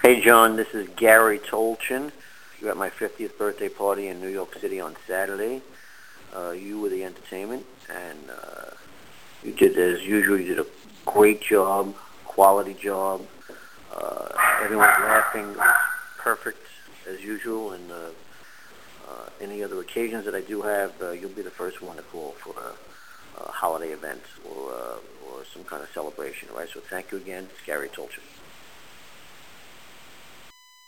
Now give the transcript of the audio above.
Hey, John, this is Gary Tolchin. You're at my 50th birthday party in New York City on Saturday. You were the entertainment, and you did, as usual, you did a great job, quality job. Everyone was laughing. It was perfect, as usual, and any other occasions that I do have, you'll be the first one to call for a holiday event or some kind of celebration, all right? So thank you again. It's Gary Tolchin.